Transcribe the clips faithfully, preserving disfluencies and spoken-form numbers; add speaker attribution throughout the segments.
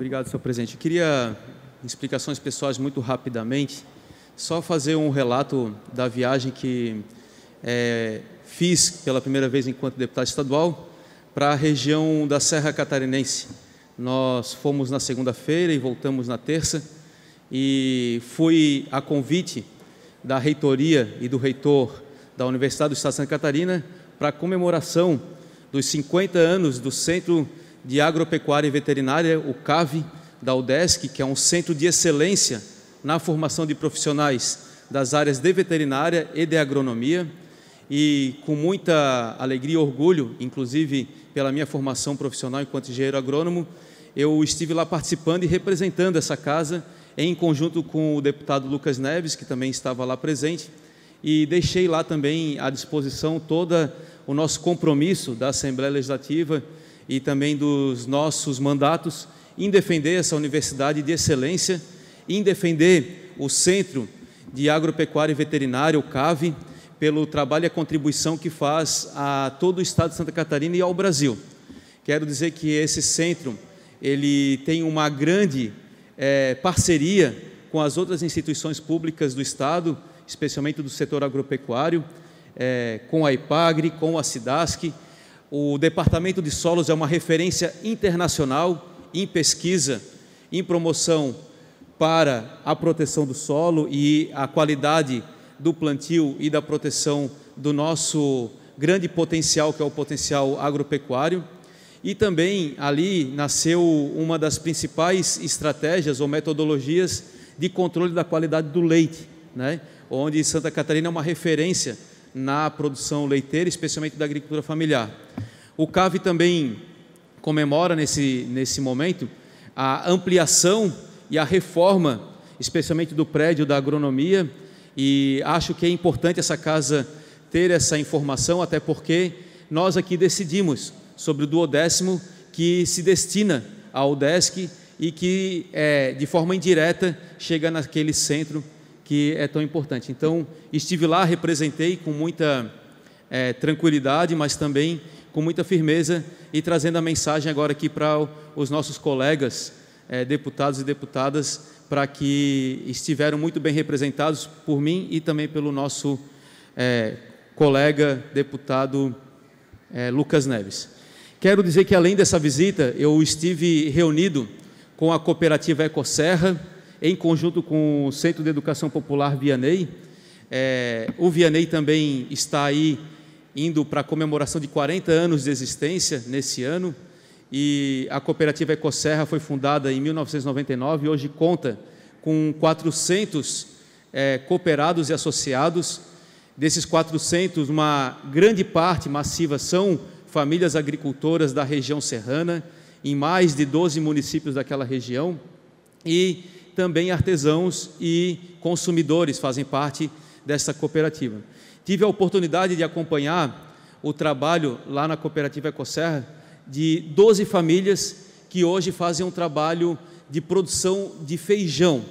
Speaker 1: Obrigado, senhor presidente. Eu queria explicações pessoais muito rapidamente, só fazer um relato da viagem que é, fiz pela primeira vez enquanto deputado estadual para a região da Serra Catarinense. Nós fomos na segunda-feira e voltamos na terça, e fui a convite da reitoria e do reitor da Universidade do Estado de Santa Catarina para a comemoração dos cinquenta anos do Centro de Agropecuária e Veterinária, o C A V, da UDESC, que é um centro de excelência na formação de profissionais das áreas de veterinária e de agronomia, e com muita alegria e orgulho, inclusive pela minha formação profissional enquanto engenheiro agrônomo, eu estive lá participando e representando essa casa em conjunto com o deputado Lucas Neves, que também estava lá presente, e deixei lá também à disposição todo o nosso compromisso da Assembleia Legislativa e também dos nossos mandatos em defender essa universidade de excelência, em defender o Centro de Agropecuária e Veterinária, o C A V, pelo trabalho e a contribuição que faz a todo o Estado de Santa Catarina e ao Brasil. Quero dizer que esse centro ele tem uma grande é, parceria com as outras instituições públicas do Estado, especialmente do setor agropecuário, é, com a IPAGRE, com a SIDASC. O Departamento de Solos é uma referência internacional em pesquisa, em promoção para a proteção do solo e a qualidade do plantio e da proteção do nosso grande potencial, que é o potencial agropecuário. E também ali nasceu uma das principais estratégias ou metodologias de controle da qualidade do leite, né? Onde Santa Catarina é uma referência na produção leiteira, especialmente da agricultura familiar. O C A V também comemora nesse, nesse momento a ampliação e a reforma, especialmente do prédio da agronomia, e acho que é importante essa casa ter essa informação, até porque nós aqui decidimos sobre o duodécimo que se destina ao UDESC e que, é, de forma indireta, chega naquele centro que é tão importante. Então, estive lá, representei com muita é, tranquilidade, mas também com muita firmeza, e trazendo a mensagem agora aqui para os nossos colegas é, deputados e deputadas, para que estiveram muito bem representados por mim e também pelo nosso é, colega deputado é, Lucas Neves. Quero dizer que, além dessa visita, eu estive reunido com a cooperativa Ecosserra, em conjunto com o Centro de Educação Popular Vianney. É, o Vianney também está aí indo para a comemoração de quarenta anos de existência nesse ano, e a cooperativa Ecosserra foi fundada em mil novecentos e noventa e nove e hoje conta com quatrocentos é, cooperados e associados. Desses quatrocentos, uma grande parte massiva são famílias agricultoras da região serrana, em mais de doze municípios daquela região, e também artesãos e consumidores fazem parte dessa cooperativa. Tive a oportunidade de acompanhar o trabalho lá na cooperativa Ecosserra de doze famílias que hoje fazem um trabalho de produção de feijão,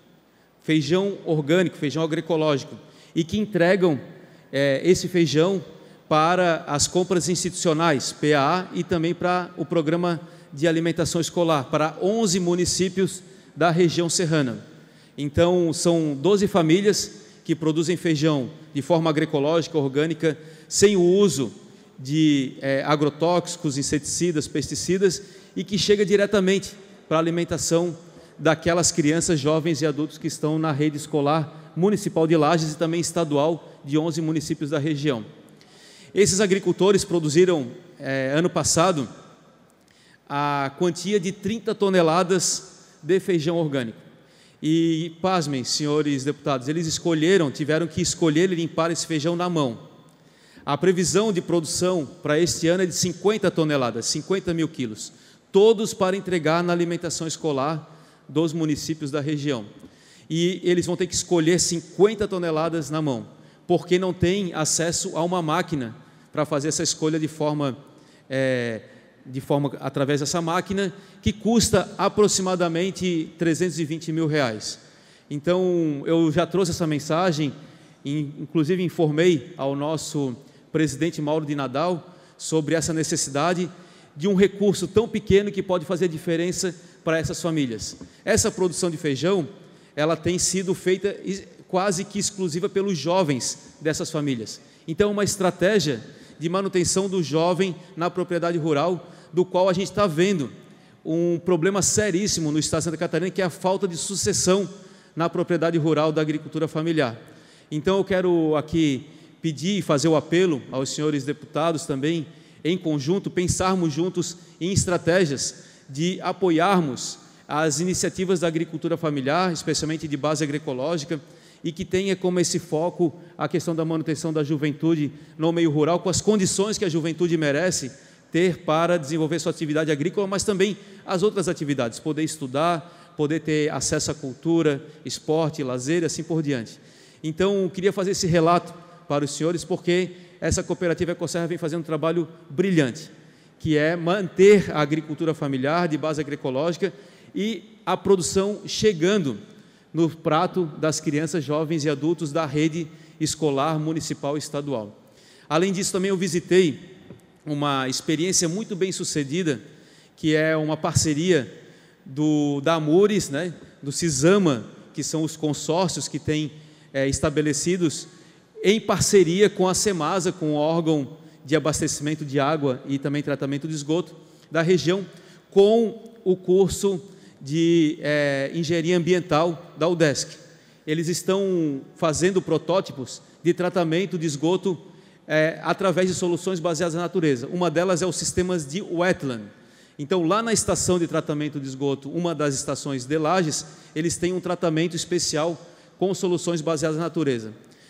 Speaker 1: feijão orgânico, feijão agroecológico, e que entregam é, esse feijão para as compras institucionais, P A A, e também para o programa de alimentação escolar, para onze municípios da região serrana. Então, são doze famílias que produzem feijão de forma agroecológica, orgânica, sem o uso de é, agrotóxicos, inseticidas, pesticidas, e que chega diretamente para a alimentação daquelas crianças, jovens e adultos que estão na rede escolar municipal de Lages e também estadual de onze municípios da região. Esses agricultores produziram, é, ano passado, a quantia de trinta toneladas de feijão orgânico. E, pasmem, senhores deputados, eles escolheram, tiveram que escolher e limpar esse feijão na mão. A previsão de produção para este ano é de cinquenta toneladas, cinquenta mil quilos, todos para entregar na alimentação escolar dos municípios da região. E eles vão ter que escolher cinquenta toneladas na mão, porque não tem acesso a uma máquina para fazer essa escolha de forma, é, de forma através dessa máquina, que custa aproximadamente trezentos e vinte mil reais. Então, eu já trouxe essa mensagem, inclusive informei ao nosso presidente Mauro de Nadal sobre essa necessidade de um recurso tão pequeno que pode fazer diferença para essas famílias. Essa produção de feijão, ela tem sido feita quase que exclusiva pelos jovens dessas famílias. Então, uma estratégia de manutenção do jovem na propriedade rural, do qual a gente está vendo um problema seríssimo no estado de Santa Catarina, que é a falta de sucessão na propriedade rural da agricultura familiar. Então, eu quero aqui pedir e fazer o apelo aos senhores deputados também, em conjunto, pensarmos juntos em estratégias de apoiarmos as iniciativas da agricultura familiar, especialmente de base agroecológica, e que tenha como esse foco a questão da manutenção da juventude no meio rural, com as condições que a juventude merece ter para desenvolver sua atividade agrícola, mas também as outras atividades, poder estudar, poder ter acesso à cultura, esporte, lazer e assim por diante. Então, eu queria fazer esse relato para os senhores, porque essa cooperativa Ecoserra vem fazendo um trabalho brilhante, que é manter a agricultura familiar de base agroecológica e a produção chegando no prato das crianças, jovens e adultos da rede escolar municipal e estadual. Além disso, também eu visitei uma experiência muito bem sucedida, que é uma parceria do, da Amures, né, do CISAMA, que são os consórcios que têm é, estabelecidos em parceria com a SEMASA, com o órgão de abastecimento de água e também tratamento de esgoto da região, com o curso de é, engenharia ambiental da UDESC. Eles estão fazendo protótipos de tratamento de esgoto é, através de soluções baseadas na natureza. Uma delas é os sistemas de wetland. Então, lá na estação de tratamento de esgoto, uma das estações de Lages, eles têm um tratamento especial com soluções baseadas na natureza.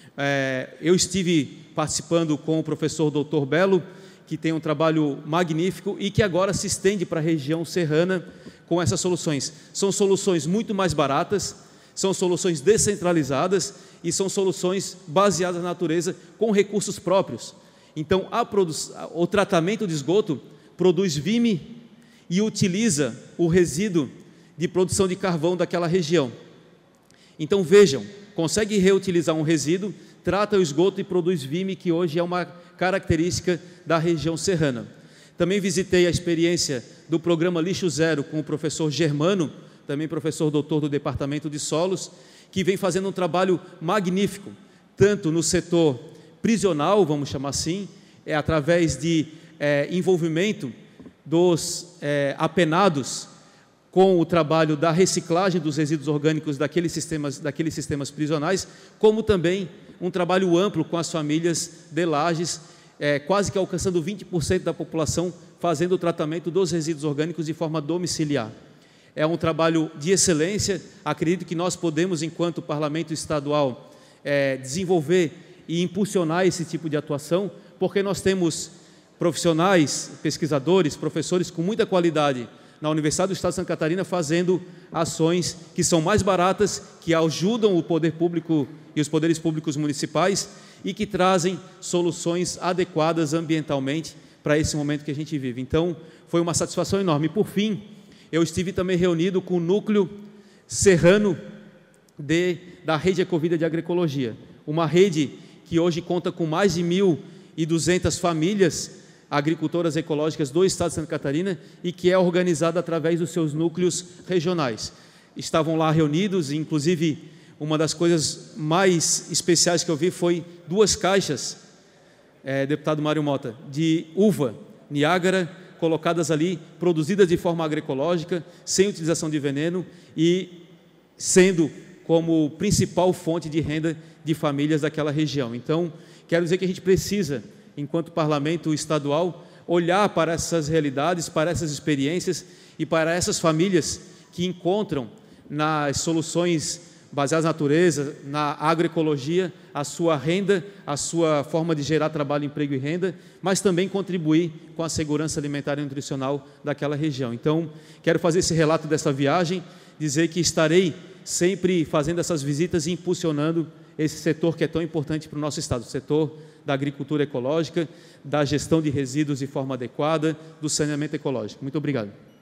Speaker 1: É, eu estive participando com o professor doutor Belo, que tem um trabalho magnífico e que agora se estende para a região serrana com essas soluções. São soluções muito mais baratas, são soluções descentralizadas e são soluções baseadas na natureza com recursos próprios. Então, a o tratamento de esgoto produz vime e utiliza o resíduo de produção de carvão daquela região. Então, vejam, consegue reutilizar um resíduo, trata o esgoto e produz vime, que hoje é uma característica da região serrana. Também visitei a experiência do programa Lixo Zero com o professor Germano, também professor doutor do Departamento de Solos, que vem fazendo um trabalho magnífico, tanto no setor prisional, vamos chamar assim, é, através de é, envolvimento dos é, apenados com o trabalho da reciclagem dos resíduos orgânicos daqueles sistemas, daqueles sistemas prisionais, como também um trabalho amplo com as famílias de Lages, é, quase que alcançando vinte por cento da população, fazendo o tratamento dos resíduos orgânicos de forma domiciliar. É um trabalho de excelência, acredito que nós podemos, enquanto Parlamento Estadual, é, desenvolver e impulsionar esse tipo de atuação, porque nós temos profissionais, pesquisadores, professores com muita qualidade na Universidade do Estado de Santa Catarina, fazendo ações que são mais baratas, que ajudam o poder público e os poderes públicos municipais e que trazem soluções adequadas ambientalmente para esse momento que a gente vive. Então, foi uma satisfação enorme. E, por fim, eu estive também reunido com o núcleo serrano de, da rede Ecovida de Agroecologia, uma rede que hoje conta com mais de mil e duzentas famílias agricultoras ecológicas do Estado de Santa Catarina e que é organizada através dos seus núcleos regionais. Estavam lá reunidos, e inclusive uma das coisas mais especiais que eu vi foi duas caixas, é, deputado Mário Mota, de uva Niágara, colocadas ali, produzidas de forma agroecológica, sem utilização de veneno e sendo como principal fonte de renda de famílias daquela região. Então, quero dizer que a gente precisa, enquanto parlamento estadual, olhar para essas realidades, para essas experiências e para essas famílias que encontram nas soluções baseadas na natureza, na agroecologia, a sua renda, a sua forma de gerar trabalho, emprego e renda, mas também contribuir com a segurança alimentar e nutricional daquela região. Então, quero fazer esse relato dessa viagem, dizer que estarei sempre fazendo essas visitas e impulsionando esse setor que é tão importante para o nosso Estado, o setor da agricultura ecológica, da gestão de resíduos de forma adequada, do saneamento ecológico. Muito obrigado.